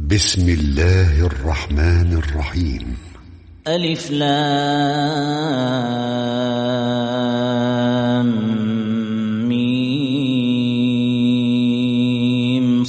بسم الله الرحمن الرحيم. ألف لام ميم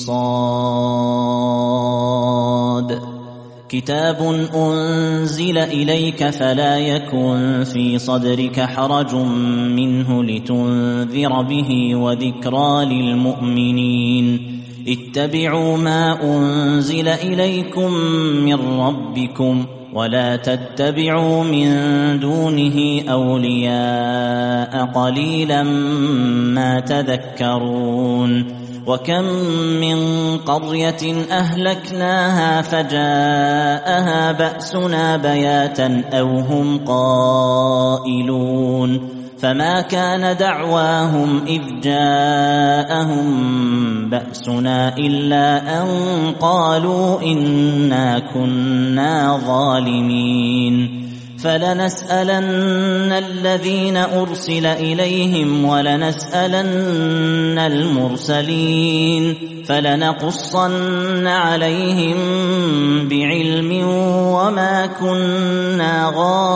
صاد. كتاب أنزل إليك فلا يكن في صدرك حرج منه لتنذر به وذكرى للمؤمنين. اتبعوا ما أنزل إليكم من ربكم ولا تتبعوا من دونه أولياء قليلا ما تذكرون. وكم من قرية أهلكناها فجاءها بأسنا بياتا أو هم قائلون فما كان دعواهم إذ جاءهم بأسنا إلا أن قالوا إنا كنا ظالمين. فلنسألن الذين أرسل إليهم ولنسألن المرسلين فلنقصن عليهم بعلم وما كنا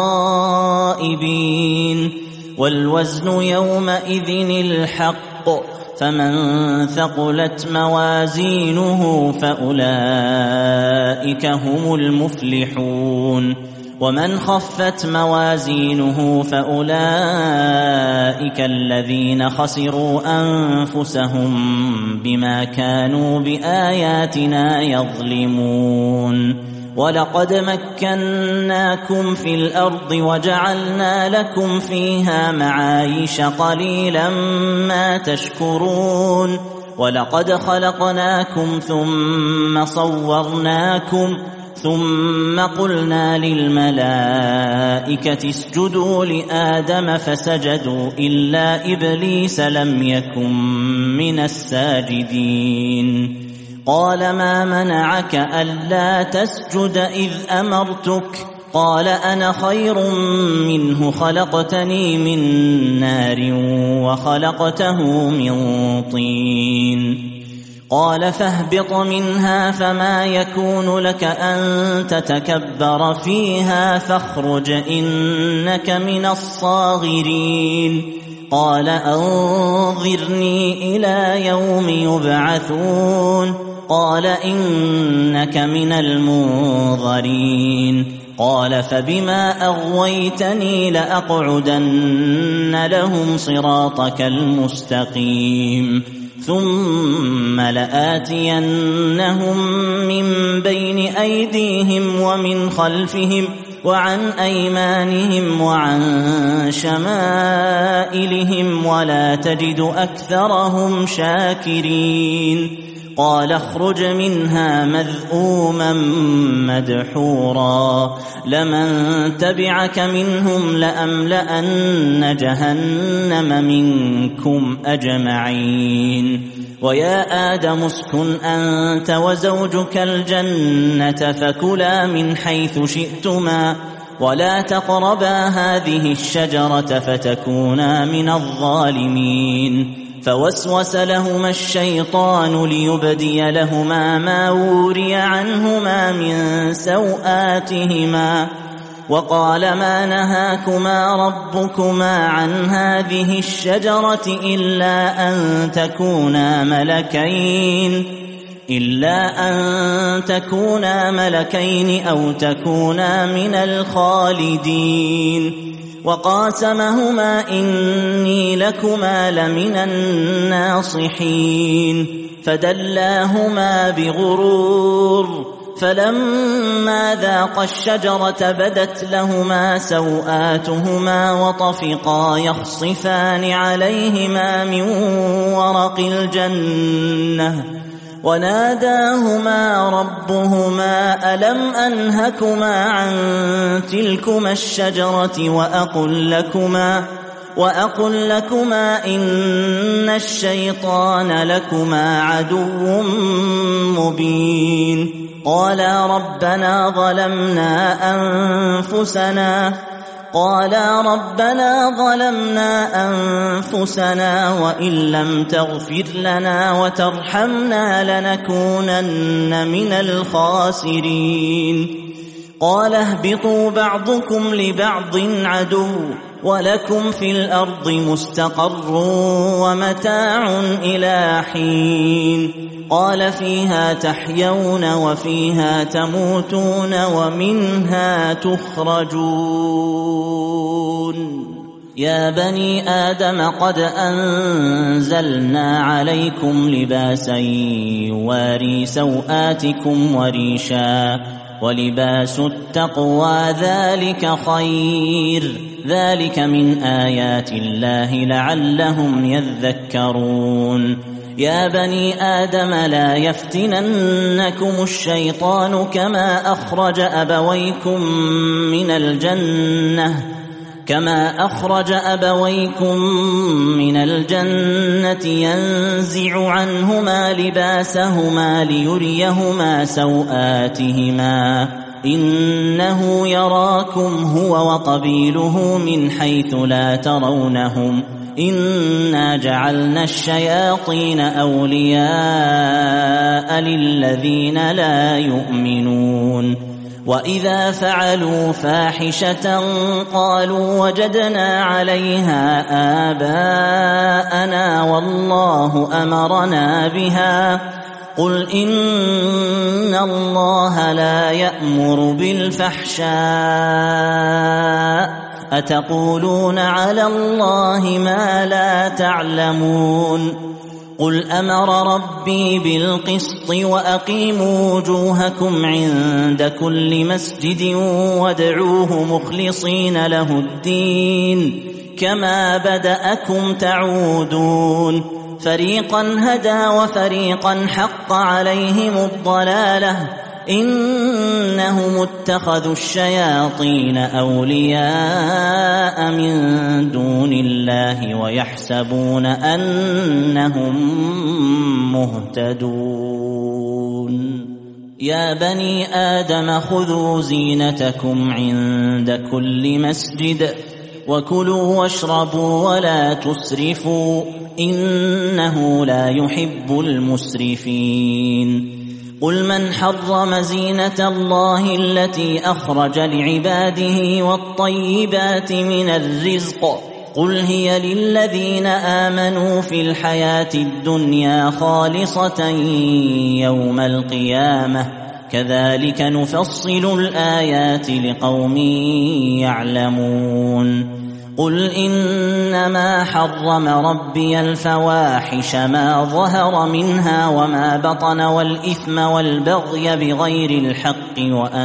غائبين. والوزن يومئذ الحق فمن ثقلت موازينه فأولئك هم المفلحون ومن خفت موازينه فأولئك الذين خسروا أنفسهم بما كانوا بآياتنا يظلمون. ولقد مكناكم في الأرض وجعلنا لكم فيها معايش قليلا ما تشكرون. ولقد خلقناكم ثم صورناكم ثم قلنا للملائكة اسجدوا لآدم فسجدوا إلا إبليس لم يكن من الساجدين. قال ما منعك ألا تسجد إذ أمرتك؟ قال أنا خير منه خلقتني من نار وخلقته من طين. قال فاهبط منها فما يكون لك أن تتكبر فيها فاخرج إنك من الصاغرين. قال أنظرني إلى يوم يبعثون. قال إنك من المنظرين. قال فبما أغويتني لأقعدن لهم صراطك المستقيم ثم لآتينهم من بين أيديهم ومن خلفهم وعن أيمانهم وعن شمائلهم ولا تجد أكثرهم شاكرين. قال اخرج منها مذءوما مدحورا لمن تبعك منهم لأملأن جهنم منكم أجمعين. ويا آدم اسكن أنت وزوجك الجنة فكلا من حيث شئتما ولا تقربا هذه الشجرة فتكونا من الظالمين. فوسوس لهما الشيطان ليبدي لهما ما وري عنهما من سوآتهما وقال ما نهاكما ربكما عن هذه الشجرة إلا أن تكونا ملكين أو تكونا من الخالدين. وقاسمهما إني لكما لمن الناصحين فدلاهما بغرور فلما ذاقا الشجرة بدت لهما سوآتهما وطفقا يخصفان عليهما من ورق الجنة وناداهما ربهما ألم أنهكما عن تلكما الشجرة وأقل لكما إن الشيطان لكما عدو مبين. قالا ربنا ظلمنا أنفسنا قالا ربنا ظلمنا أنفسنا وإن لم تغفر لنا وترحمنا لنكونن من الخاسرين قال اهبطوا بعضكم لبعض عدو ولكم في الأرض مستقر ومتاع إلى حين قال فيها تحيون وفيها تموتون ومنها تخرجون يا بني آدم قد أنزلنا عليكم لباسا يواري سوآتكم وريشا ولباس التقوى ذلك خير ذلك من آيات الله لعلهم يذكرون يا بني آدم لا يفتننكم الشيطان كما أخرج أبويكم من الجنة ينزع عنهما لباسهما ليريهما سوآتهما إنه يراكم هو وقبيله من حيث لا ترونهم إنا جعلنا الشياطين أولياء للذين لا يؤمنون وإذا فعلوا فاحشة قالوا وجدنا عليها آباءنا والله أمرنا بها قل إن الله لا يأمر بالفحشاء أتقولون على الله ما لا تعلمون قل أمر ربي بالقسط وأقيموا وجوهكم عند كل مسجد وادعوه مخلصين له الدين كما بدأكم تعودون فريقا هدى وفريقا حق عليهم الضلالة إنهم اتخذوا الشياطين أولياء من دون الله ويحسبون أنهم مهتدون يا بني آدم خذوا زينتكم عند كل مسجد وكلوا واشربوا ولا تسرفوا إنه لا يحب المسرفين قل من حرم زينة الله التي أخرج لعباده والطيبات من الرزق قل هي للذين آمنوا في الحياة الدنيا خالصة يوم القيامة كذلك نفصل الآيات لقوم يعلمون قل إنما حرم ربي الفواحش ما ظهر منها وما بطن والإثم والبغي بغير الحق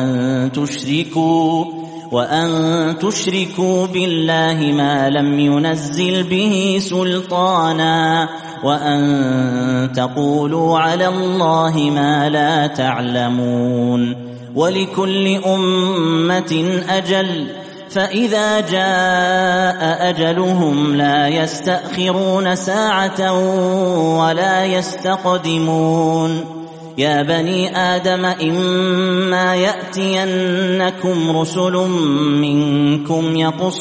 وأن تشركوا بالله ما لم ينزل به سلطانا وأن تقولوا على الله ما لا تعلمون ولكل أمة أجل فإذا جاء أجلهم لا يستأخرون ساعة ولا يستقدمون يا بني آدم إما يأتينكم رسل منكم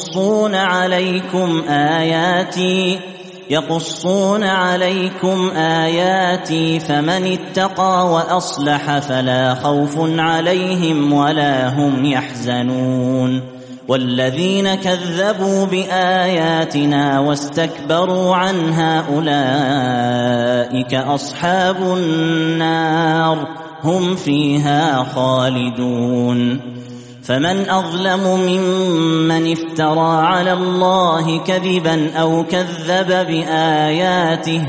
يقصون عليكم آياتي فمن اتقى وأصلح فلا خوف عليهم ولا هم يحزنون والذين كذبوا بآياتنا واستكبروا عنها أولئك أصحاب النار هم فيها خالدون فمن أظلم ممن افترى على الله كذبا أو كذب بآياته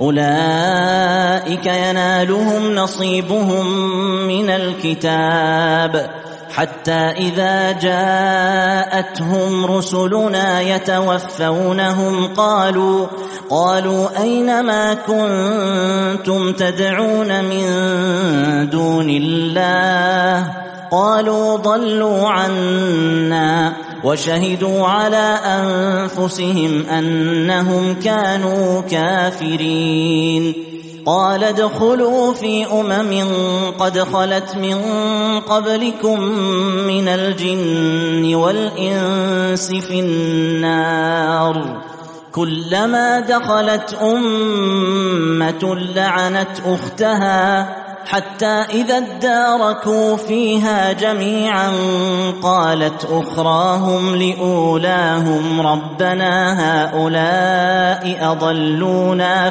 أولئك ينالهم نصيبهم من الكتاب حتى إذا جاءتهم رسلنا يتوفونهم قالوا أين ما كنتم تدعون من دون الله قالوا ضلوا عنا وشهدوا على أنفسهم أنهم كانوا كافرين قال ادخلوا في قد خلت من قبلكم من الجن والإنس في النار كلما دخلت أمة لعنت أختها حتى إذا اداركوا فيها جميعا قالت أخراهم لأولاهم ربنا هؤلاء أضلونا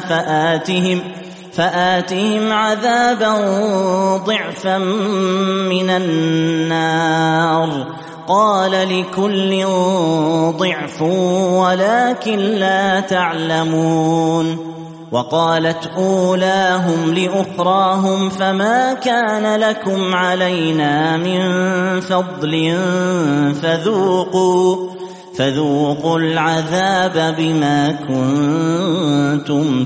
فآتهم عذابا ضعفا من النار قال لكل ضعف ولكن لا تعلمون وقالت أولاهم لأخراهم فما كان لكم علينا من فضل فذوقوا العذاب بما كنتم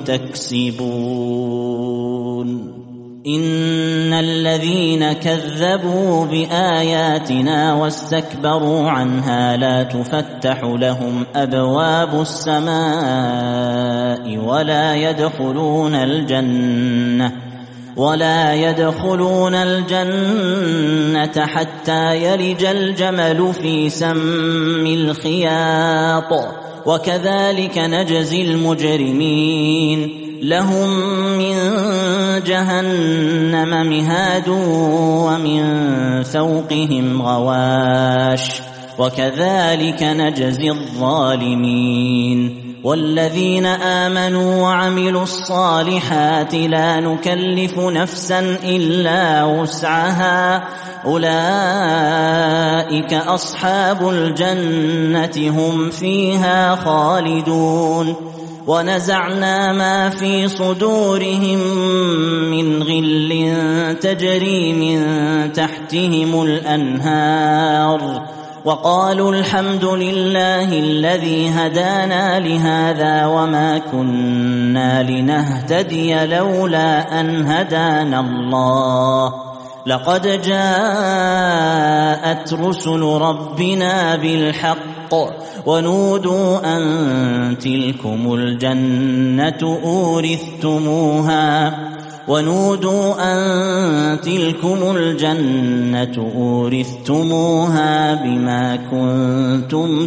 تكسبون إن الذين كذبوا بآياتنا واستكبروا عنها لا تفتح لهم أبواب السماء ولا يدخلون الجنة حتى يلج الجمل في سم الخياط وكذلك نجزي المجرمين لهم من جهنم مهاد ومن فوقهم غواش وكذلك نجزي الظالمين والذين آمنوا وعملوا الصالحات لا نكلف نفسا إلا وسعها أولئك أصحاب الجنة هم فيها خالدون ونزعنا ما في صدورهم من غل تجري من تحتهم الأنهار وقالوا الحمد لله الذي هدانا لهذا وما كنا لنهتدي لولا أن هدانا الله لقد جاءت رسل ربنا بالحق ونودوا أن تلكم الجنة أورثتموها بما كنتم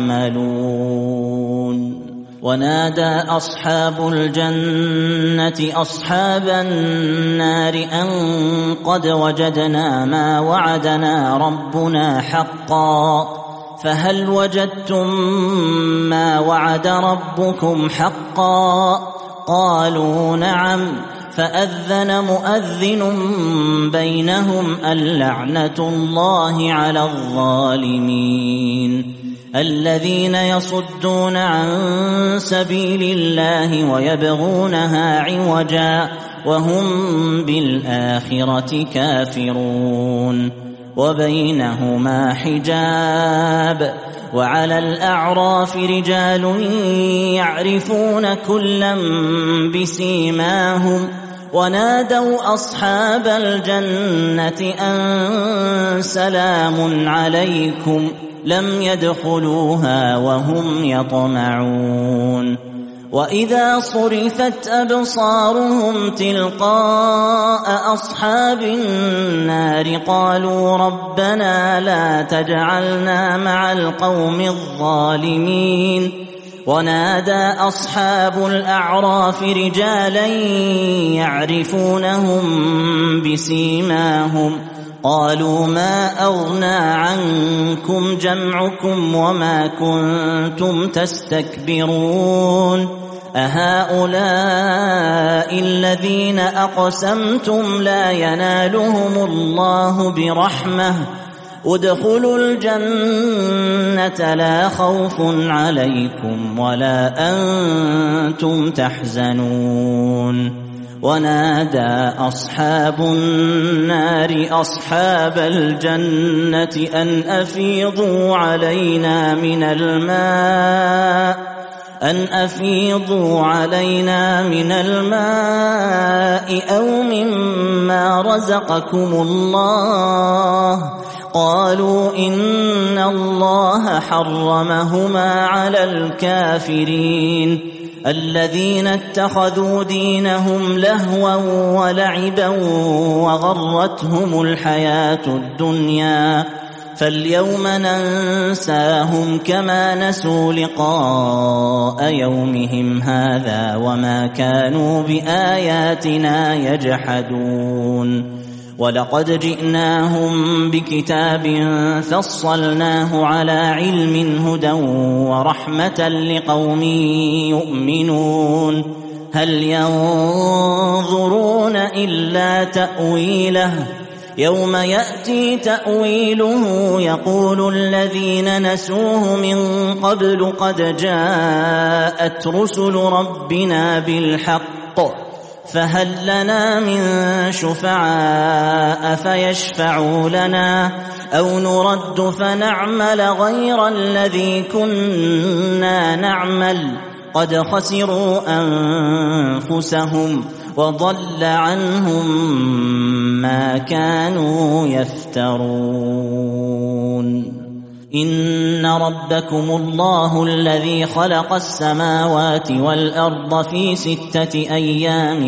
تعملون ونادى أصحاب الجنة أصحاب النار أن قد وجدنا ما وعدنا ربنا حقا فهل وجدتم ما وعد ربكم حقا قالوا نعم فأذن مؤذن بينهم اللعنة الله على الظالمين الذين يصدون عن سبيل الله ويبغونها عوجا وهم بالآخرة كافرون وبينهما حجاب وعلى الأعراف رجال يعرفون كلا بسيماهم ونادوا أصحاب الجنة أن سلام عليكم لم يدخلوها وهم يطمعون وإذا صرفت أبصارهم تلقاء أصحاب النار قالوا ربنا لا تجعلنا مع القوم الظالمين ونادى أصحاب الأعراف رجالا يعرفونهم بسيماهم قالوا ما أغنى عنكم جمعكم وما كنتم تستكبرون أهؤلاء الذين أقسمتم لا ينالهم الله برحمة ادخلوا الجنة لا خوف عليكم ولا أنتم تحزنون ونادى أصحاب النار أصحاب الجنة أن أفيضوا علينا من الماء أو مما رزقكم الله قالوا إن الله حرمهما على الكافرين الذين اتخذوا دينهم لهوا ولعبا وغرتهم الحياة الدنيا فاليوم ننساهم كما نسوا لقاء يومهم هذا وما كانوا بآياتنا يجحدون ولقد جئناهم بكتاب فصلناه على علم هدى ورحمة لقوم يؤمنون هل ينظرون إلا تأويله يوم يأتي تأويله يقول الذين نسوه من قبل قد جاءت رسل ربنا بالحق فهل لنا من شفعاء فيشفعوا لنا أو نرد فنعمل غير الذي كنا نعمل قد خسروا أنفسهم وضل عنهم ما كانوا يفترون إن ربكم الله الذي خلق السماوات والأرض في 6 أيام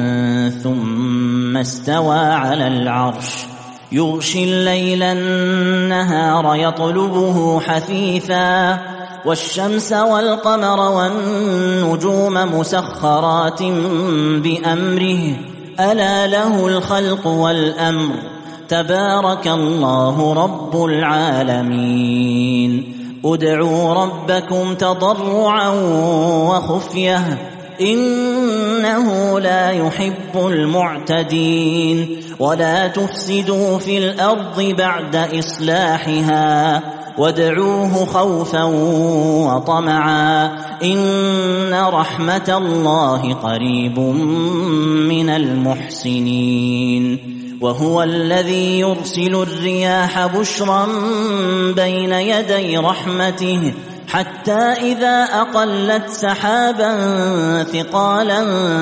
ثم استوى على العرش يغشي الليل النهار يطلبه حثيثا والشمس والقمر والنجوم مسخرات بأمره ألا له الخلق والأمر تبارك الله رب العالمين ادعوا ربكم تضرعا وخفية إنه لا يحب المعتدين ولا تفسدوا في الأرض بعد إصلاحها وادعوه خوفا وطمعا إن رحمة الله قريب من المحسنين وهو الذي يرسل الرياح بشرا بين يدي رحمته حتى إذا أقلت سحابا ثقالا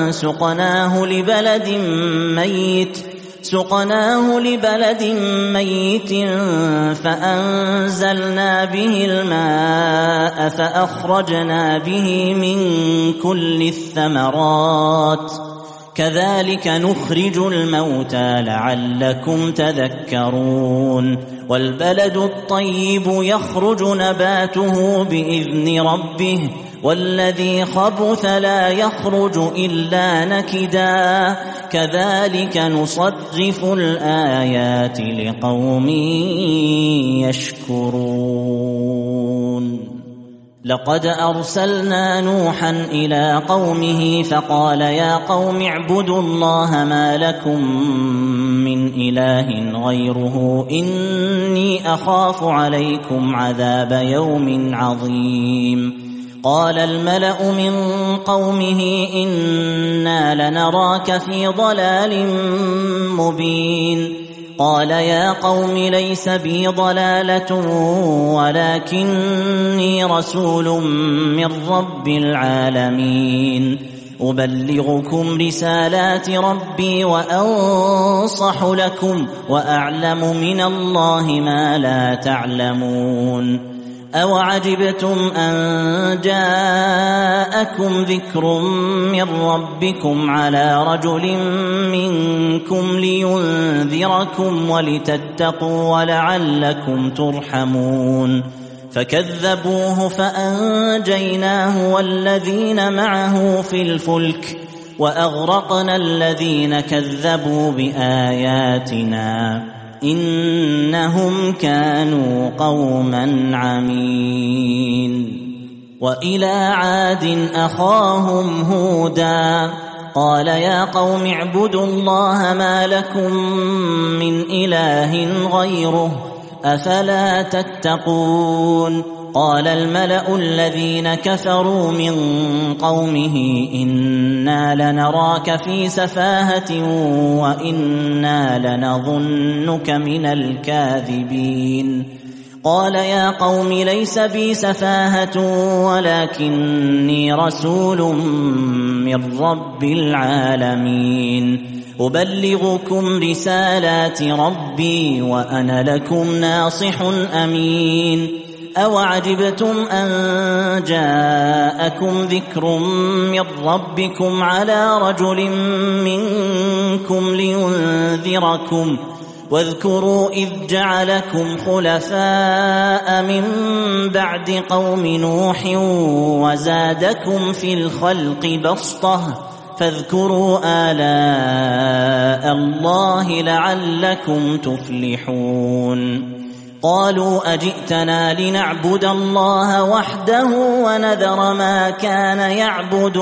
سقناه لبلد ميت فأنزلنا به الماء فأخرجنا به من كل الثمرات كذلك نخرج الموتى لعلكم تذكرون والبلد الطيب يخرج نباته بإذن ربه والذي خبث لا يخرج إلا نكدا كذلك نصرف الآيات لقوم يشكرون لقد أرسلنا نوحا إلى قومه فقال يا قوم اعبدوا الله ما لكم من إله غيره إني أخاف عليكم عذاب يوم عظيم قال الملأ من قومه إنا لنراك في ضلال مبين قال يا قوم ليس بي ضلالة ولكني رسول من رب العالمين أبلغكم رسالات ربي وأنصح لكم وأعلم من الله ما لا تعلمون أوعجبتم أن جاءكم ذكر من ربكم على رجل منكم لينذركم ولتتقوا ولعلكم ترحمون فكذبوه فأنجيناه والذين معه في الفلك وأغرقنا الذين كذبوا بآياتنا إنهم كانوا قوما عمين وإلى عاد أخاهم هودا قال يا قوم اعبدوا الله ما لكم من إله غيره أفلا تتقون قال الملأ الذين كفروا من قومه إنا لنراك في سفاهة وإنا لنظنك من الكاذبين قال يا قوم ليس بي سفاهة ولكني رسول من رب العالمين أبلغكم رسالات ربي وأنا لكم ناصح أمين أوعجبتم أن جاءكم ذكر من ربكم على رجل منكم لينذركم واذكروا إذ جعلكم خلفاء من بعد قوم نوح وزادكم في الخلق بسطة فاذكروا آلاء الله لعلكم تفلحون قالوا أجئتنا لنعبد الله وحده ونذر ما كان يعبد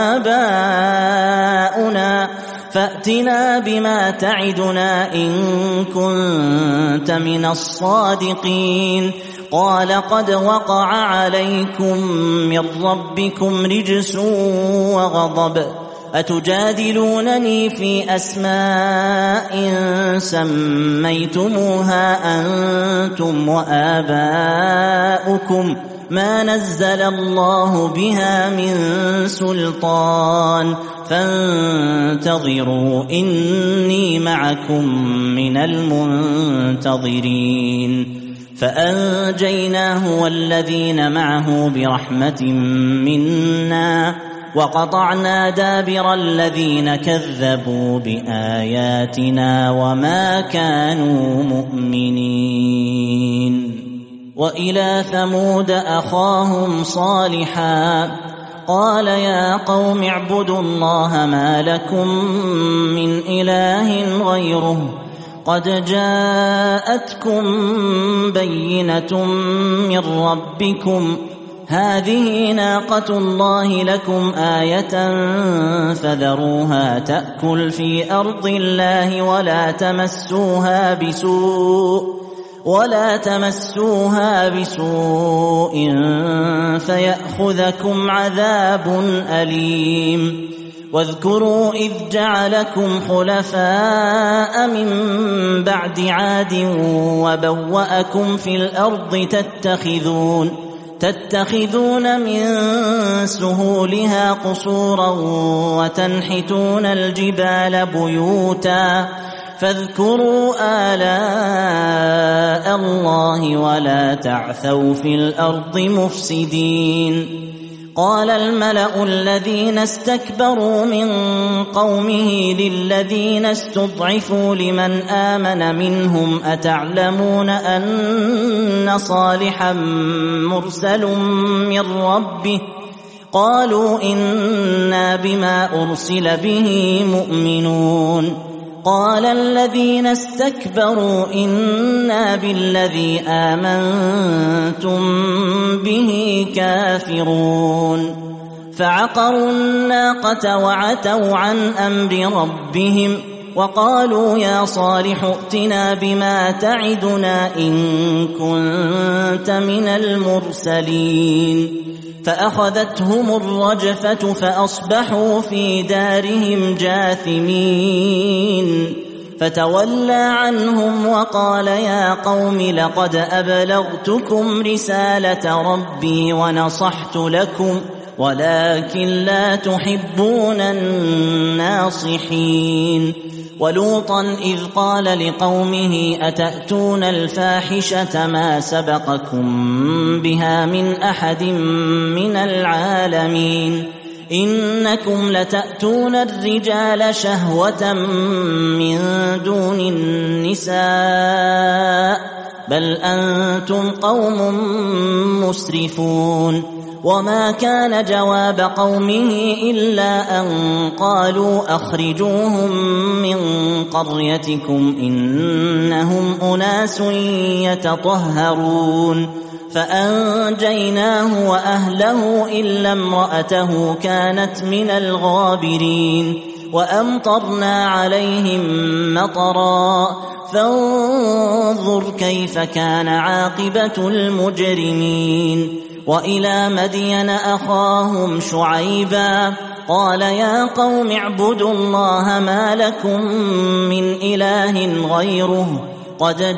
آباؤنا فأتنا بما تعدنا إن كنت من الصادقين قال قد وقع عليكم من ربكم رجس وغضب أتجادلونني في أسماء سميتموها أنتم وآباؤكم ما نزل الله بها من سلطان فانتظروا إني معكم من المنتظرين فأنجيناه والذين معه برحمة منا وقطعنا دابر الذين كذبوا بآياتنا وما كانوا مؤمنين وإلى ثمود أخاهم صالحا قال يا قوم اعبدوا الله ما لكم من إله غيره قد جاءتكم بينة من ربكم هذه ناقة الله لكم آية فذروها تأكل في أرض الله ولا تمسوها بسوء فيأخذكم عذاب أليم واذكروا إذ جعلكم خلفاء من بعد عاد وبوأكم في الأرض تتخذون من سهولها قصورا وتنحتون الجبال بيوتا فاذكروا آلاء الله ولا تعثوا في الأرض مفسدين قال الملأ الذين استكبروا من قومه للذين استضعفوا لمن آمن منهم أتعلمون أن صالحا مرسل من ربه قالوا إنا بما أرسل به مؤمنون قال الذين استكبروا إنا بالذي آمنتم به كافرون فعقروا الناقة وعتوا عن أمر ربهم وقالوا يا صالح ائتنا بما تعدنا إن كنت من المرسلين فأخذتهم الرجفة فأصبحوا في دارهم جاثمين فتولى عنهم وقال يا قوم لقد أبلغتكم رسالة ربي ونصحت لكم ولكن لا تحبون الناصحين ولوطا إذ قال لقومه أتأتون الفاحشة ما سبقكم بها من أحد من العالمين إنكم لتأتون الرجال شهوة من دون النساء بل أنتم قوم مسرفون وما كان جواب قومه إلا أن قالوا أخرجوهم من قريتكم إنهم أناس يتطهرون فأنجيناه وأهله إلا امرأته كانت من الغابرين وأمطرنا عليهم مطرا فانظر كيف كان عاقبة المجرمين وإلى مدين أخاهم شعيبا قال يا قوم اعبدوا الله ما لكم من إله غيره قد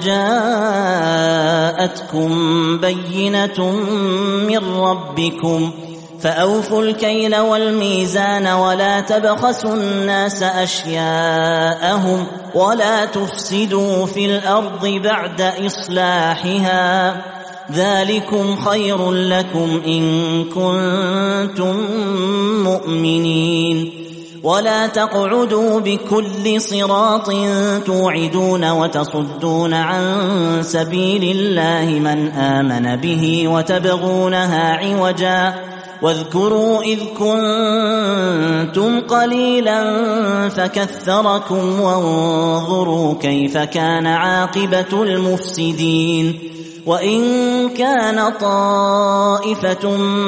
جاءتكم بينة من ربكم فأوفوا الكيل والميزان ولا تبخسوا الناس أشياءهم ولا تفسدوا في الأرض بعد إصلاحها ذلكم خير لكم إن كنتم مؤمنين. ولا تقعدوا بكل صراط توعدون وتصدون عن سبيل الله من آمن به وتبغونها عوجا واذكروا إذ كنتم قليلا فكثركم وانظروا كيف كان عاقبة المفسدين. وإن كان طائفة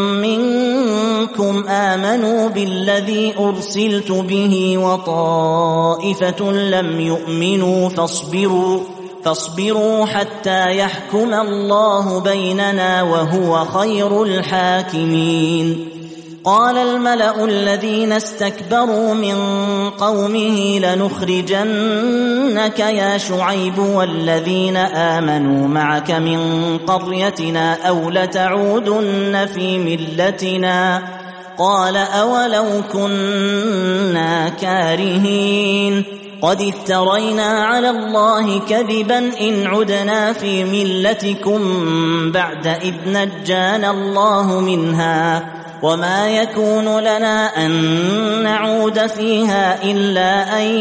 منكم آمنوا بالذي أرسلت به وطائفة لم يؤمنوا فاصبروا حتى يحكم الله بيننا وهو خير الحاكمين. قال الملأ الذين استكبروا من قومه لنخرجنك يا شعيب والذين آمنوا معك من قريتنا أو لتعودن في ملتنا. قال أولو كنا كارهين قد افترينا على الله كذبا إن عدنا في ملتكم بعد إذ نجانا الله منها وما يكون لنا أن نعود فيها إلا أن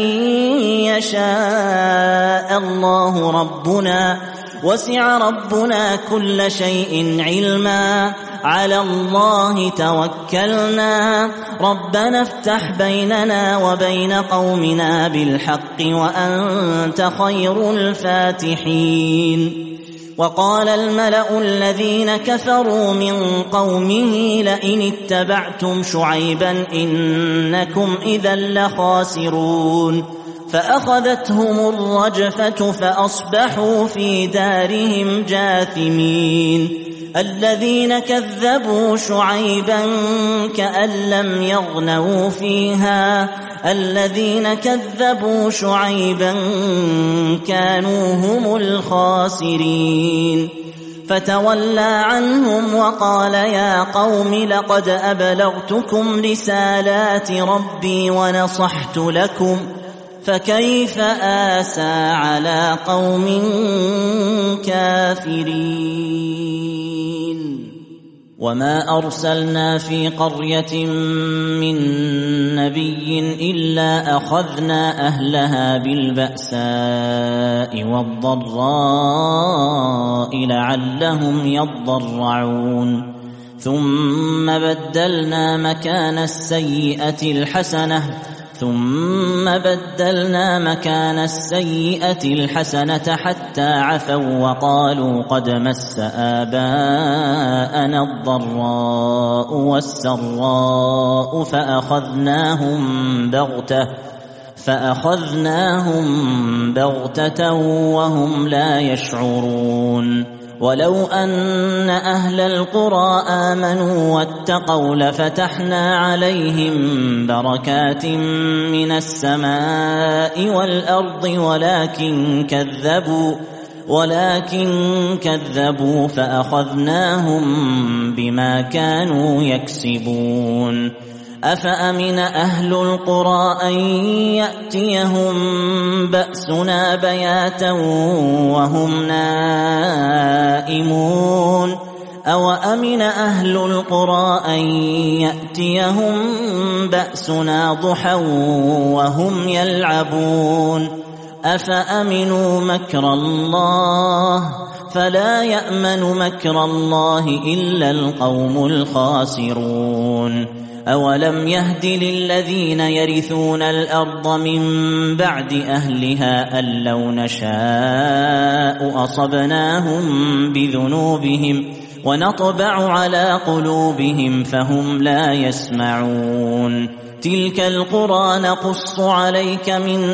يشاء الله ربنا وسع ربنا كل شيء علما على الله توكلنا ربنا افتح بيننا وبين قومنا بالحق وأنت خير الفاتحين. وقال الملأ الذين كفروا من قومه لئن اتبعتم شعيبا إنكم إذا لخاسرون. فأخذتهم الرجفة فأصبحوا في دارهم جاثمين. الذين كذبوا شعيبا كأن لم يغنوا فيها الذين كذبوا شعيبا كانوا هم الخاسرين. فتولى عنهم وقال يا قوم لقد أبلغتكم رسالات ربي ونصحت لكم فكيف آسى على قوم كافرين. وما أرسلنا في قرية من نبي إلا أخذنا أهلها بالبأساء والضراء لعلهم يضرعون ثم بدلنا مكان السيئة الحسنة حتى عفوا وقالوا قد مس آباءنا الضراء والسراء فأخذناهم بغتة وهم لا يشعرون. ولو أن أهل القرى آمنوا واتقوا لفتحنا عليهم بركات من السماء والأرض ولكن كذبوا فأخذناهم بما كانوا يكسبون. أفأمن أهل القرى أن يأتيهم بأسنا بياتا وهم نائمون أو أمن أهل القرى أن يأتيهم بأسنا ضحى وهم يلعبون أفأمنوا مكر الله فلا يأمن مكر الله إلا القوم الخاسرون. أولم يهد للذين يرثون الأرض من بعد أهلها أن لو نشاء أصبناهم بذنوبهم ونطبع على قلوبهم فهم لا يسمعون. تلك القرى نقص عليك من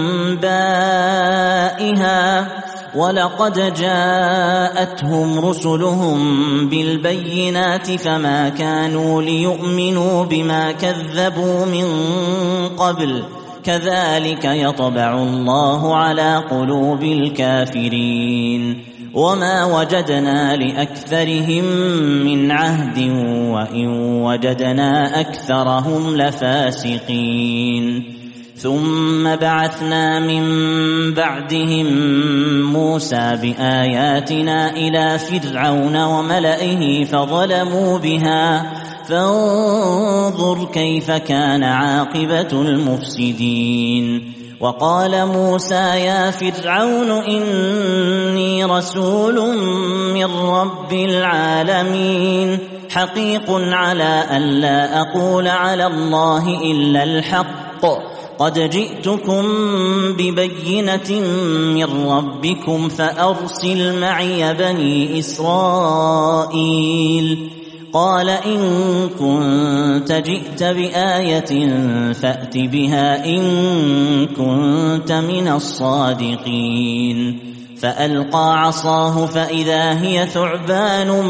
أنبائها ولقد جاءتهم رسلهم بالبينات فما كانوا ليؤمنوا بما كذبوا من قبل كذلك يطبع الله على قلوب الكافرين. وما وجدنا لأكثرهم من عهد وإن وجدنا أكثرهم لفاسقين. ثم بعثنا من بعدهم موسى بآياتنا إلى فرعون وملئه فظلموا بها فانظر كيف كان عاقبة المفسدين. وقال موسى يا فرعون إني رسول من رب العالمين حقيق على ألا أقول على الله إلا الحق قد جئتكم ببينة من ربكم فأرسل معي بني إسرائيل. قال إن كنت جئت بآية فأت بها إن كنت من الصادقين. فألقى عصاه فإذا هي ثعبان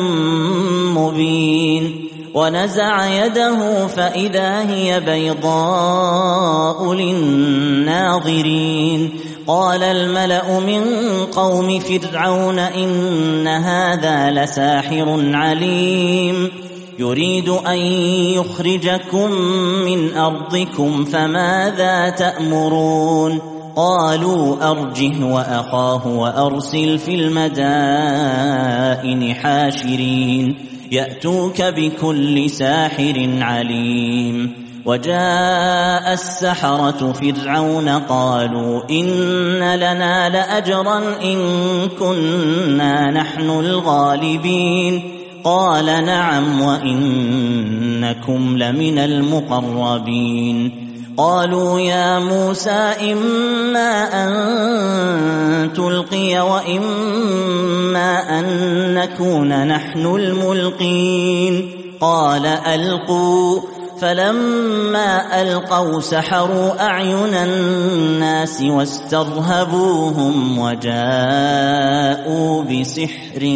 مبين ونزع يده فإذا هي بيضاء للناظرين. قال الملأ من قوم فرعون إن هذا لساحر عليم يريد أن يخرجكم من أرضكم فماذا تأمرون؟ قالوا أرجه وأخاه وأرسل في المدائن حاشرين يأتوك بكل ساحر عليم. وجاء السحرة فرعون قالوا إن لنا لأجرا إن كنا نحن الغالبين. قال نعم وإنكم لمن المقربين. قالوا يا موسى إما أن تلقي وإما أن نكون نحن الملقين. قال ألقوا. فلما ألقوا سحروا أعين الناس واسترهبوهم وجاءوا بسحر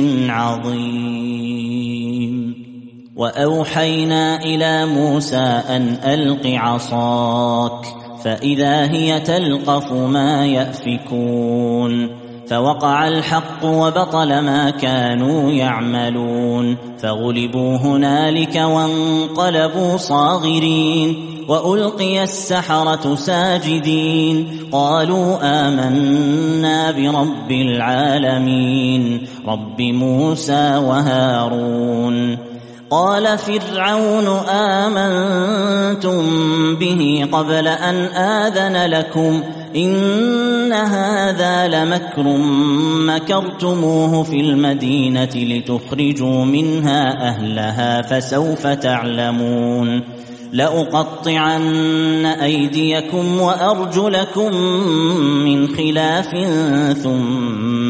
عظيم. وأوحينا إلى موسى أن ألق عصاك فإذا هي تلقف ما يأفكون. فوقع الحق وبطل ما كانوا يعملون فغلبوا هنالك وانقلبوا صاغرين. وألقي السحرة ساجدين قالوا آمنا برب العالمين رب موسى وهارون. قال فرعون آمنتم به قبل أن آذن لكم إن هذا لمكر مكرتموه في المدينة لتخرجوا منها أهلها فسوف تعلمون. لأقطعن أيديكم وأرجلكم من خلاف ثم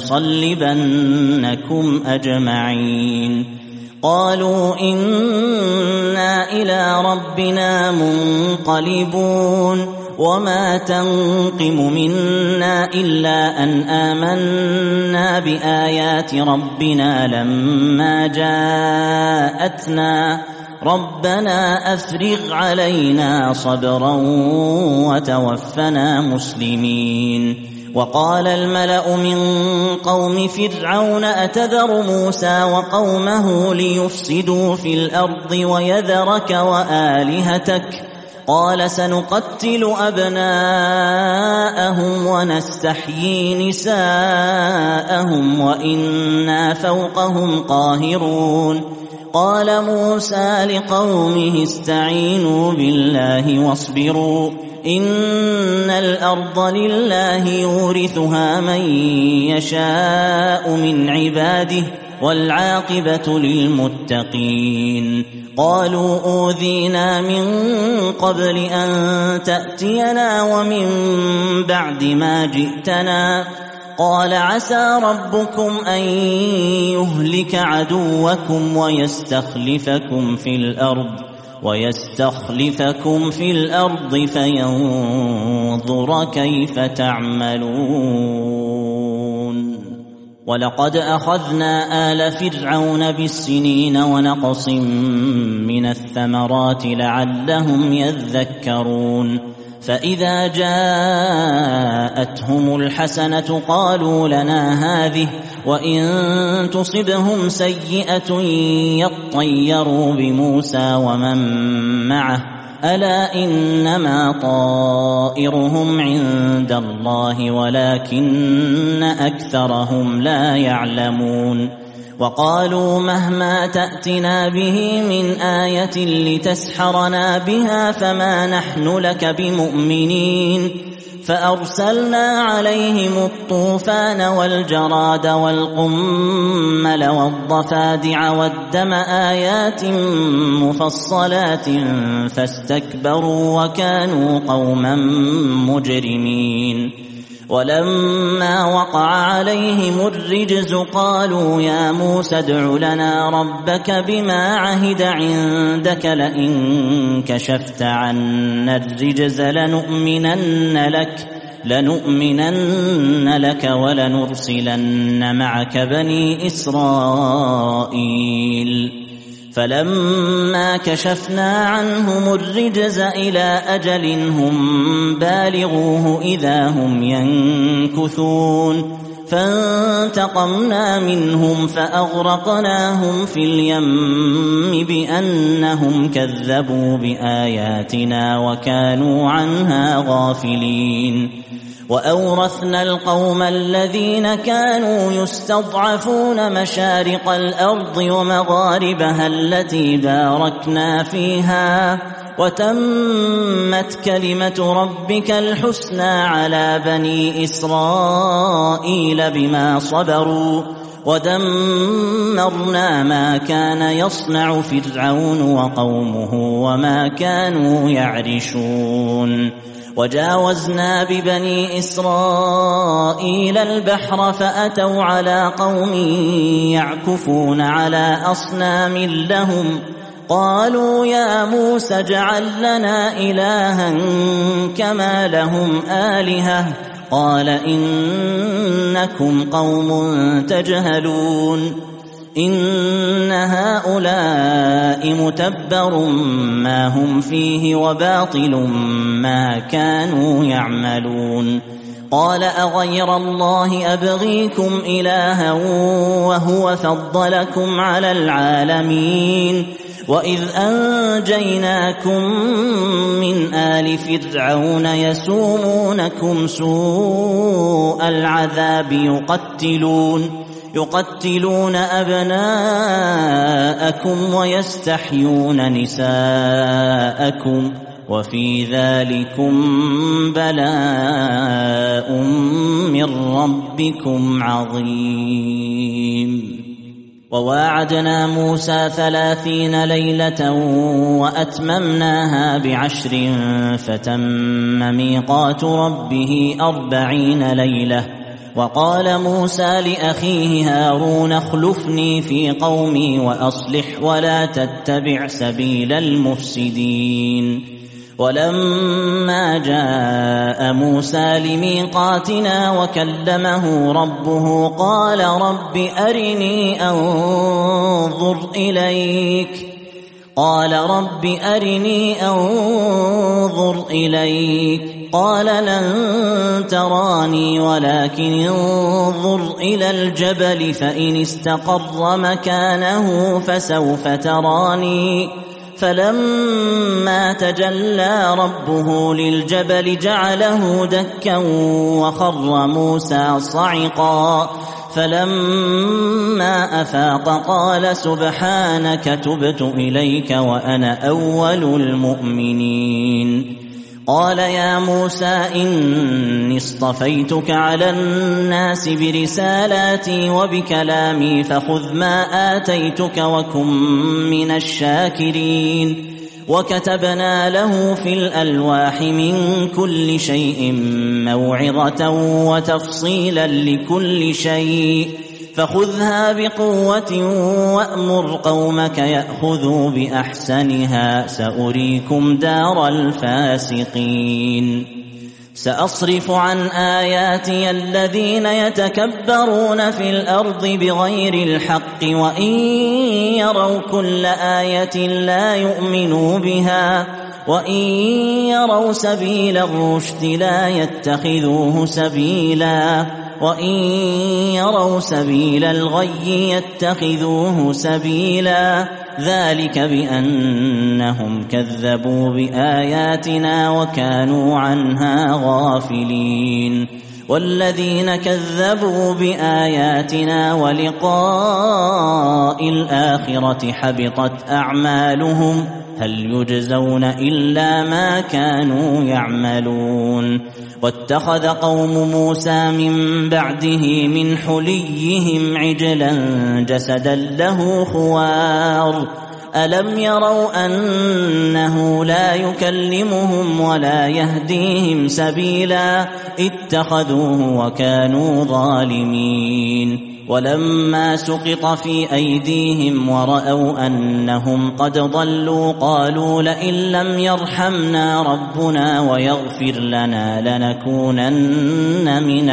لأصلبنكم أجمعين. قالوا إنا إلى ربنا منقلبون وما تنقم منا إلا أن آمنا بآيات ربنا لما جاءتنا ربنا أفرغ علينا صبرا وتوفنا مسلمين. وقال الملأ من قوم فرعون أتذر موسى وقومه ليفسدوا في الأرض ويذرك وآلهتك قال سنقتل أبناءهم ونستحيي نساءهم وإنا فوقهم قاهرون. قال موسى لقومه استعينوا بالله واصبروا إن الأرض لله يورثها من يشاء من عباده والعاقبة للمتقين. قالوا أوذينا من قبل أن تأتينا ومن بعد ما جئتنا قال عسى ربكم أن يهلك عدوكم ويستخلفكم في الأرض فينظر كيف تعملون. ولقد أخذنا آل فرعون بالسنين ونقص من الثمرات لعلهم يذكرون. فإذا جاءتهم الحسنة قالوا لنا هذه وإن تصبهم سيئة يطيروا بموسى ومن معه ألا إنما طائرهم عند الله ولكن أكثرهم لا يعلمون وقالوا مهما تأتنا به من آية لتسحرنا بها فما نحن لك بمؤمنين فأرسلنا عليهم الطوفان والجراد والقمل والضفادع والدم آيات مفصلات فاستكبروا وكانوا قوما مجرمين ولما وقع عليهم الرجز قالوا يا موسى ادع لنا ربك بما عهد عندك لئن كشفت عنا الرجز لنؤمنن لك ولنرسلن معك بني إسرائيل فلما كشفنا عنهم الرجز إلى أجل هم بالغوه إذا هم ينكثون فانتقمنا منهم فأغرقناهم في اليم بأنهم كذبوا بآياتنا وكانوا عنها غافلين وأورثنا القوم الذين كانوا يستضعفون مشارق الأرض ومغاربها التي باركنا فيها وتمت كلمة ربك الحسنى على بني إسرائيل بما صبروا ودمرنا ما كان يصنع فرعون وقومه وما كانوا يعرشون وجاوزنا ببني إسرائيل البحر فأتوا على قوم يعكفون على أصنام لهم قالوا يا موسى اجعل لنا إلها كما لهم آلهة قال إنكم قوم تجهلون إن هؤلاء متبر ما هم فيه وباطل ما كانوا يعملون قال أغير الله أبغيكم إلها وهو فضلكم على العالمين وإذ أنجيناكم من آل فرعون يسومونكم سوء العذاب يقتلون أبناءكم ويستحيون نساءكم وفي ذلكم بلاء من ربكم عظيم وواعدنا موسى 30 ليلة وأتممناها ب10 فتم ميقات ربه 40 ليلة وقال موسى لأخيه هارون اخلفني في قومي وأصلح ولا تتبع سبيل المفسدين ولما جاء موسى لميقاتنا وكلمه ربه قال رب أرني أنظر إليك قال لن تراني ولكن انظر إلى الجبل فإن استقر مكانه فسوف تراني فلما تجلى ربه للجبل جعله دكا وخر موسى صعقا فلما أفاق قال سبحانك تبت إليك وأنا أول المؤمنين قال يا موسى إني اصطفيتك على الناس برسالاتي وبكلامي فخذ ما آتيتك وكن من الشاكرين وكتبنا له في الألواح من كل شيء موعظة وتفصيلا لكل شيء فخذها بقوة وأمر قومك يأخذوا بأحسنها سأريكم دار الفاسقين سأصرف عن آياتي الذين يتكبرون في الأرض بغير الحق وإن يروا كل آية لا يؤمنوا بها وإن يروا سبيل الرشد لا يتخذوه سبيلا وإن يروا سبيل الغي يتخذوه سبيلا ذلك بأنهم كذبوا بآياتنا وكانوا عنها غافلين والذين كذبوا بآياتنا ولقاء الآخرة حبطت أعمالهم هل يجزون إلا ما كانوا يعملون واتخذ قوم موسى من بعده من حليهم عجلا جسدا له خوار ألم يروا أنه لا يكلمهم ولا يهديهم سبيلا اتخذوه وكانوا ظالمين ولما سقط في أيديهم ورأوا أنهم قد ضلوا قالوا لئن لم يرحمنا ربنا ويغفر لنا لنكونن من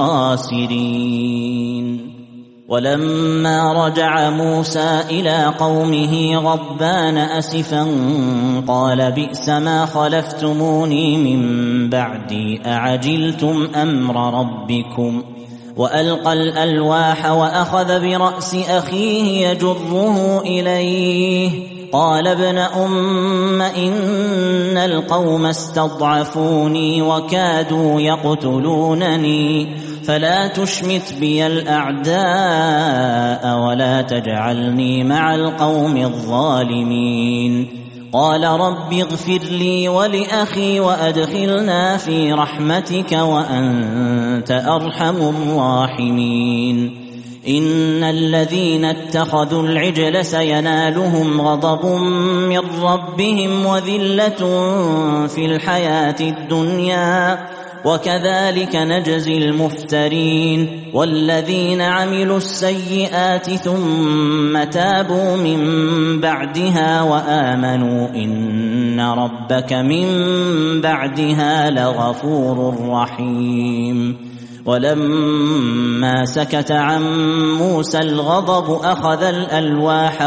الخاسرين ولما رجع موسى إلى قومه غضبان أسفا قال بئس ما خلفتموني من بعدي أعجلتم أمر ربكم وألقى الألواح وأخذ برأس أخيه يجره إليه قال ابن أم إن القوم استضعفوني وكادوا يقتلونني فلا تشمت بي الأعداء ولا تجعلني مع القوم الظالمين قال رب اغفر لي ولأخي وأدخلنا في رحمتك وأنت أرحم الراحمين إن الذين اتخذوا العجل سينالهم غضب من ربهم وذلة في الحياة الدنيا وكذلك نجزي المفترين والذين عملوا السيئات ثم تابوا من بعدها وآمنوا إن ربك من بعدها لغفور رحيم ولما سكت عن موسى الغضب أخذ الألواح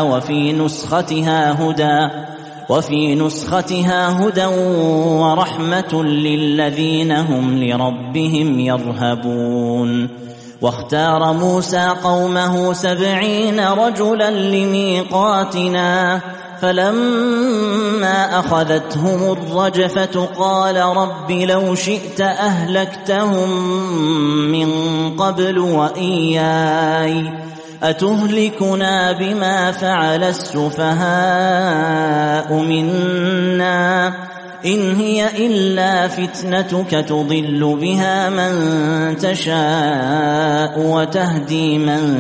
وفي نسختها هدى ورحمة للذين هم لربهم يرهبون واختار موسى قومه 70 رجلا لميقاتنا فلما أخذتهم الرجفة قال رب لو شئت أهلكتهم من قبل وإياي أتهلكنا بما فعل السفهاء منا إن هي إلا فتنتك تضل بها من تشاء وتهدي من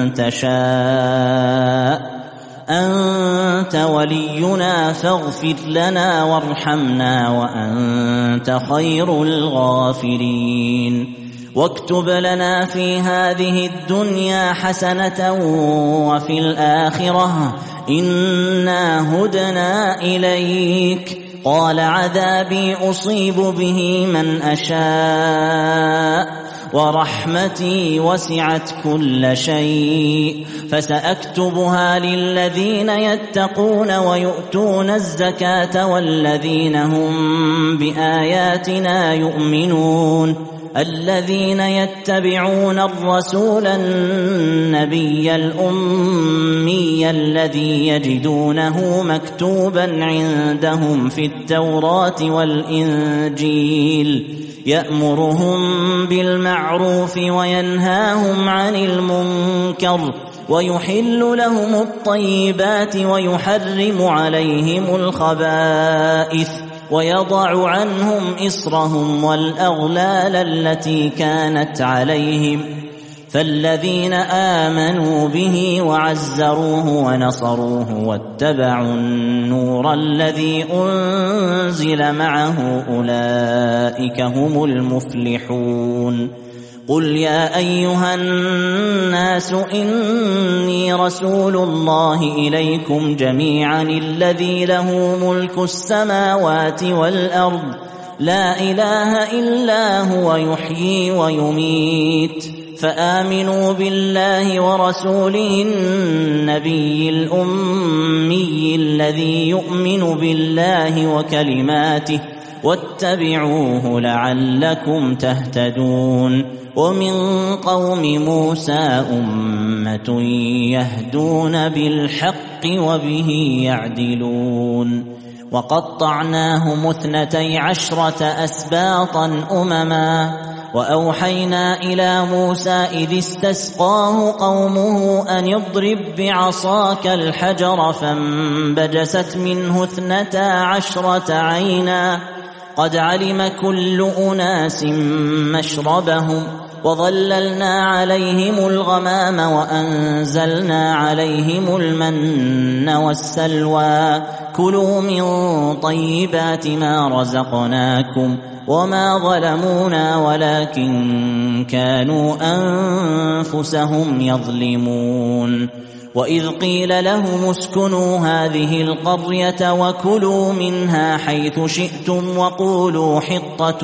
تشاء أنت ولينا فاغفر لنا وارحمنا وأنت خير الغافرين واكتب لنا في هذه الدنيا حسنة وفي الآخرة إنا هدنا إليك قال عذابي أصيب به من أشاء ورحمتي وسعت كل شيء فسأكتبها للذين يتقون ويؤتون الزكاة والذين هم بآياتنا يؤمنون الذين يتبعون الرسول النبي الأمي الذي يجدونه مكتوبا عندهم في التوراة والإنجيل يأمرهم بالمعروف وينهاهم عن المنكر ويحل لهم الطيبات ويحرم عليهم الخبائث ويضع عنهم إصرهم والأغلال التي كانت عليهم فالذين آمنوا به وعزروه ونصروه واتبعوا النور الذي أنزل معه أولئك هم المفلحون قل يا أيها الناس إني رسول الله إليكم جميعا الذي له ملك السماوات والأرض لا إله إلا هو يحيي ويميت فآمنوا بالله ورسوله النبي الأمي الذي يؤمن بالله واتبعوه لعلكم تهتدون ومن قوم موسى أمة يهدون بالحق وبه يعدلون وقطعناهم 12 أسباطا أمما وأوحينا إلى موسى إذ استسقاه قومه أن اضرب بعصاك الحجر فانبجست منه 12 عينا قد علم كل أناس مشربهم وظللنا عليهم الغمام وأنزلنا عليهم المن والسلوى كلوا من طيبات ما رزقناكم وما ظلمونا ولكن كانوا أنفسهم يظلمون وإذ قيل لهم اسكنوا هذه القرية وكلوا منها حيث شئتم وقولوا حطة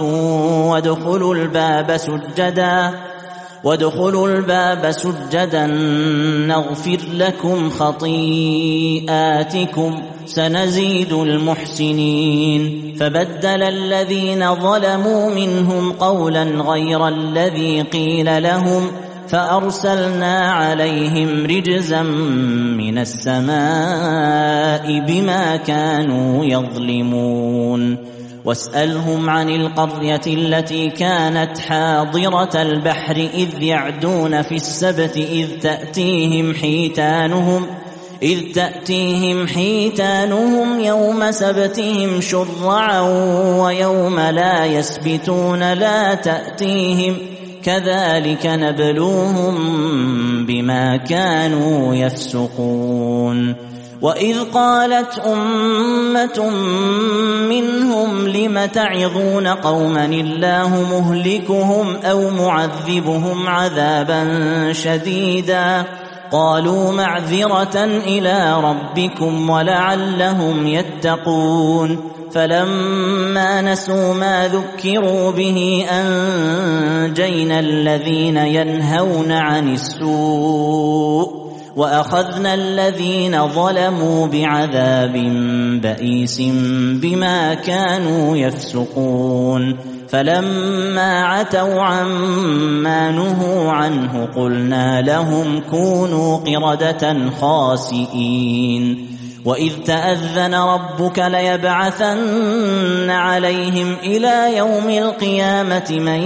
وادخلوا الباب سجدا نغفر لكم خطيئاتكم سنزيد المحسنين فبدل الذين ظلموا منهم قولا غير الذي قيل لهم فأرسلنا عليهم رجزا من السماء بما كانوا يظلمون واسألهم عن القرية التي كانت حاضرة البحر إذ يعدون في السبت إذ تأتيهم حيتانهم يوم سبتهم شرعا ويوم لا يسبتون لا تأتيهم كذلك نبلوهم بما كانوا يفسقون وإذ قالت أمة منهم لم تعظون قوما الله مهلكهم أو معذبهم عذابا شديدا قالوا معذرة إلى ربكم ولعلهم يتقون فلما نسوا ما ذكروا به أنجينا الذين ينهون عن السوء وأخذنا الذين ظلموا بعذاب بئيس بما كانوا يفسقون فلما عتوا عما نهوا عنه قلنا لهم كونوا قردة خاسئين وإذ تأذن ربك ليبعثن عليهم إلى يوم القيامة من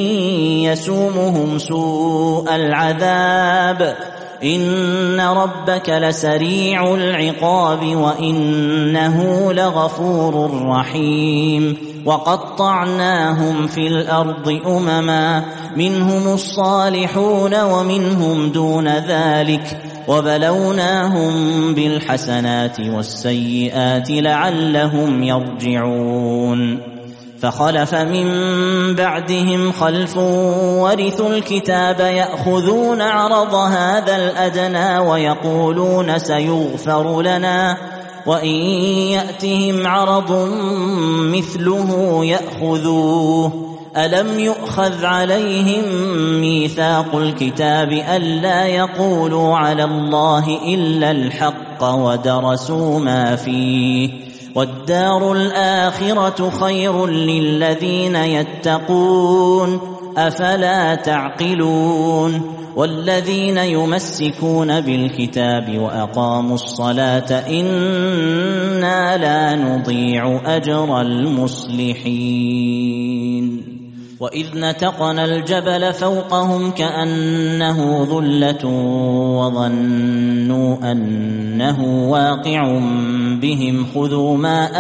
يسومهم سوء العذاب إن ربك لسريع العقاب وإنه لغفور رحيم وقطعناهم في الأرض أمما منهم الصالحون ومنهم دون ذلك وبلوناهم بالحسنات والسيئات لعلهم يرجعون فخلف من بعدهم خلف ورثوا الكتاب يأخذون عرض هذا الأدنى ويقولون سيغفر لنا وإن يأتهم عرض مثله يأخذوه ألم يؤخذ عليهم ميثاق الكتاب ألا يقولوا على الله إلا الحق ودرسوا ما فيه والدار الآخرة خير للذين يتقون أفلا تعقلون والذين يمسكون بالكتاب وأقاموا الصلاة إنا لا نضيع أجر المصلحين وإذ نتقنا الجبل فوقهم كأنه ظلة وظنوا أنه واقع بهم خذوا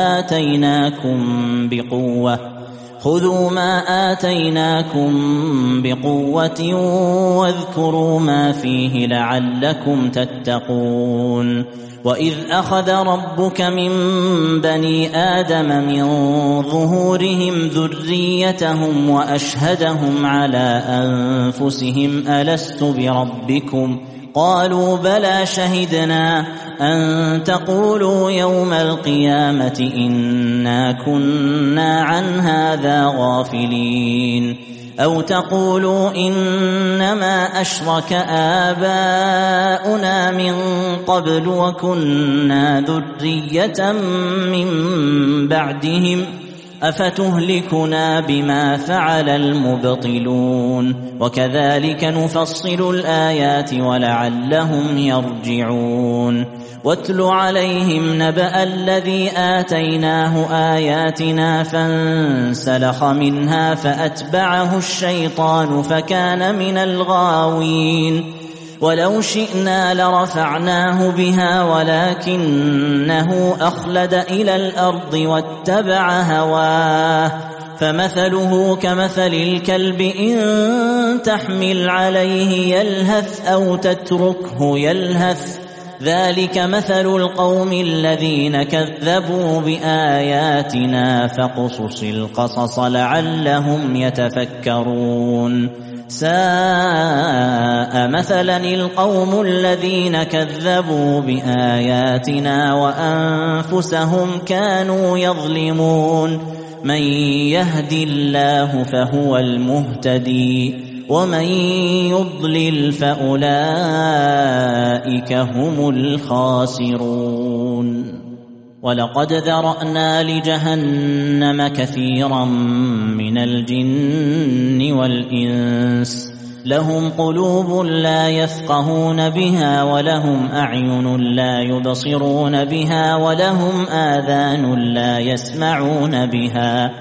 ما آتيناكم بقوة واذكروا ما فيه لعلكم تتقون وإذ أخذ ربك من بني آدم من ظهورهم ذريتهم وأشهدهم على أنفسهم ألست بربكم قالوا بلى شهدنا أن تقولوا يوم القيامة إنا كنا عن هذا غافلين أو تقولوا إنما أشرك آباؤنا من قبل وكنا ذرية من بعدهم أفتهلكنا بما فعل المبطلون وكذلك نفصل الآيات ولعلهم يرجعون واتل عليهم نبأ الذي آتيناه آياتنا فانسلخ منها فأتبعه الشيطان فكان من الغاوين ولو شئنا لرفعناه بها ولكنه أخلد إلى الأرض واتبع هواه فمثله كمثل الكلب إن تحمل عليه يلهث أو تتركه يلهث ذلك مثل القوم الذين كذبوا بآياتنا فاقصص القصص لعلهم يتفكرون ساء مثلا القوم الذين كذبوا بآياتنا وأنفسهم كانوا يظلمون من يهد الله فهو المهتدي ومن يضلل فأولئك هم الخاسرون ولقد ذرأنا لجهنم كثيرا من الجن والإنس لهم قلوب لا يفقهون بها ولهم أعين لا يبصرون بها ولهم آذان لا يسمعون بها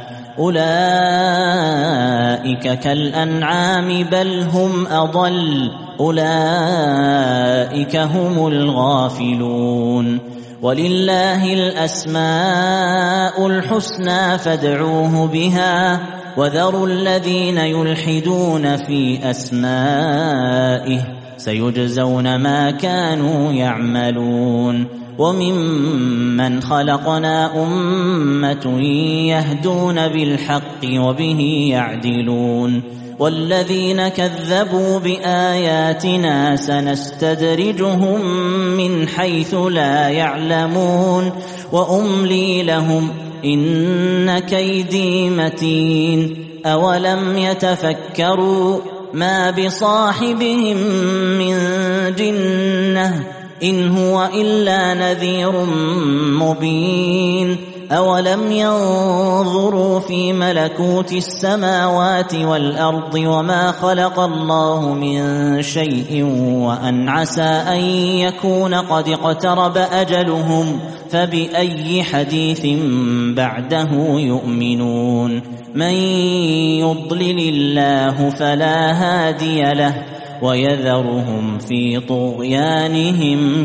أولئك كالأنعام بل هم أضل أولئك هم الغافلون ولله الأسماء الحسنى فادعوه بها وذروا الذين يلحدون في أسمائه سيجزون ما كانوا يعملون وممن خلقنا أمة يهدون بالحق وبه يعدلون والذين كذبوا بآياتنا سنستدرجهم من حيث لا يعلمون وأملي لهم إن كيدي متين أولم يتفكروا ما بصاحبهم من جنة إن هو إلا نذير مبين أولم ينظروا في ملكوت السماوات والأرض وما خلق الله من شيء وأن عسى أن يكون قد اقترب أجلهم فبأي حديث بعده يؤمنون من يضلل الله فلا هادي له ويذرهم في طغيانهم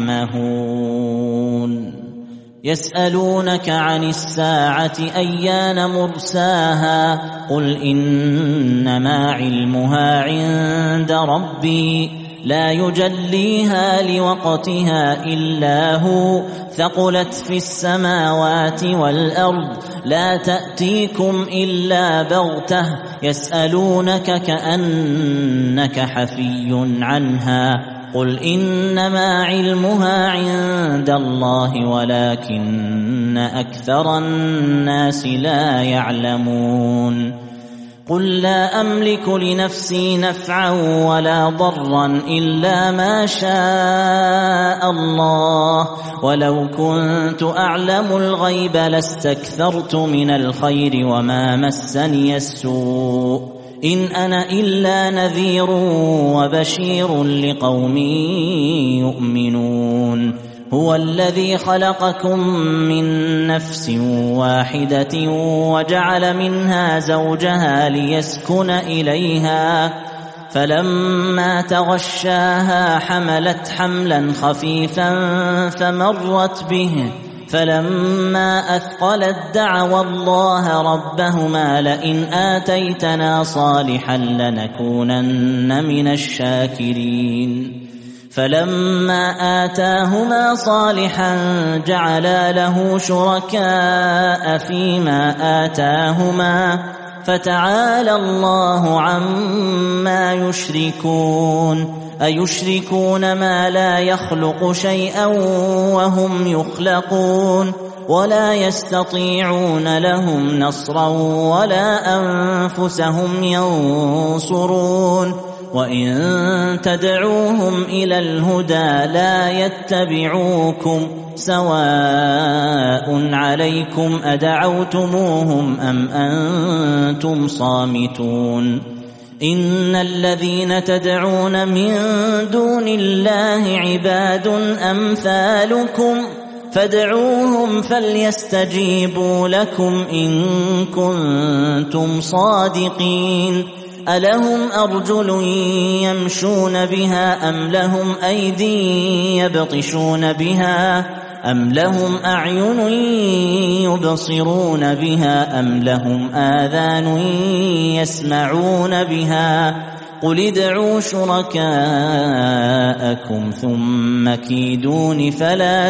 يعمهون يسألونك عن الساعة أيان مرساها قل إنما علمها عند ربي لا يجليها لوقتها إلا هو ثقلت في السماوات والأرض لا تأتيكم إلا بغتة يسألونك كأنك حفي عنها قل إنما علمها عند الله ولكن أكثر الناس لا يعلمون قل لا أملك لنفسي نفعا ولا ضرا إلا ما شاء الله ولو كنت أعلم الغيب لاستكثرت من الخير وما مسني السوء إن أنا إلا نذير وبشير لقوم يؤمنون هو الذي خلقكم من نفس واحدة وجعل منها زوجها ليسكن إليها فلما تغشاها حملت حملا خفيفا فمرت به فلما أثقلت دعوا الله ربهما لئن آتيتنا صالحا لنكونن من الشاكرين فلما آتاهما صالحا جعلا له شركاء فيما آتاهما فتعالى الله عما يشركون أيشركون ما لا يخلق شيئا وهم يخلقون ولا يستطيعون لهم نصرا ولا أنفسهم ينصرون وإن تدعوهم إلى الهدى لا يتبعوكم سواء عليكم أدعوتموهم أم أنتم صامتون إن الذين تدعون من دون الله عباد أمثالكم فادعوهم فليستجيبوا لكم إن كنتم صادقين ألهم أرجل يمشون بها أم لهم أيدي يبطشون بها أم لهم أعين يبصرون بها أم لهم آذان يسمعون بها قل ادعوا شركاءكم ثم كيدون فلا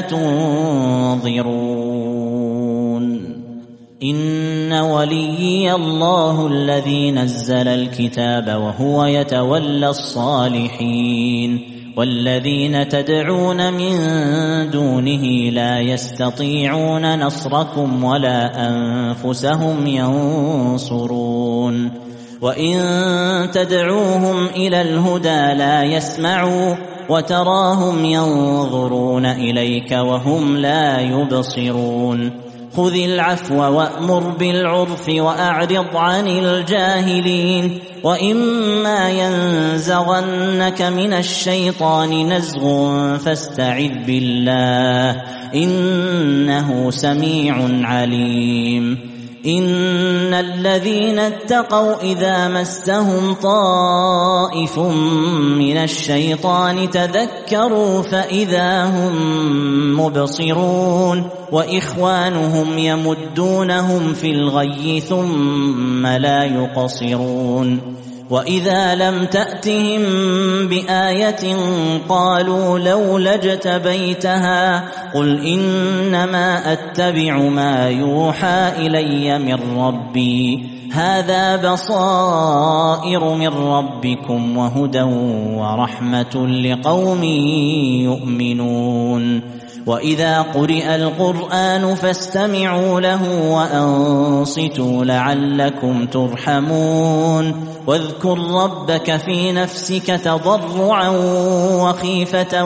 تنظرون إن وليي الله الذي نزل الكتاب وهو يتولى الصالحين والذين تدعون من دونه لا يستطيعون نصركم ولا أنفسهم ينصرون وإن تدعوهم إلى الهدى لا يسمعوا وتراهم ينظرون إليك وهم لا يبصرون خذ العفو وأمر بالعرف وأعرض عن الجاهلين وإما ينزغنك من الشيطان نزغ فاستعذ بالله إنه سميع عليم إن الذين اتقوا إذا مسهم طائف من الشيطان تذكروا فإذا هم مبصرون وإخوانهم يمدونهم في الغي ثم لا يقصرون وإذا لم تأتهم بآية قالوا لولا اجتبيتها قل إنما أتبع ما يوحى إلي من ربي هذا بصائر من ربكم وهدى ورحمة لقوم يؤمنون وإذا قرئ القرآن فاستمعوا له وأنصتوا لعلكم ترحمون واذكر ربك في نفسك تضرعا وخيفة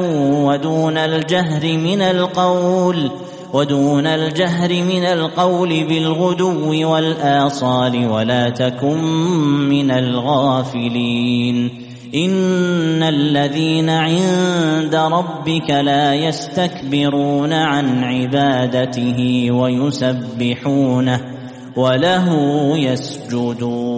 ودون الجهر من القول بالغدو والآصال ولا تكن من الغافلين إن الذين عند ربك لا يستكبرون عن عبادته ويسبحونه وله يسجدون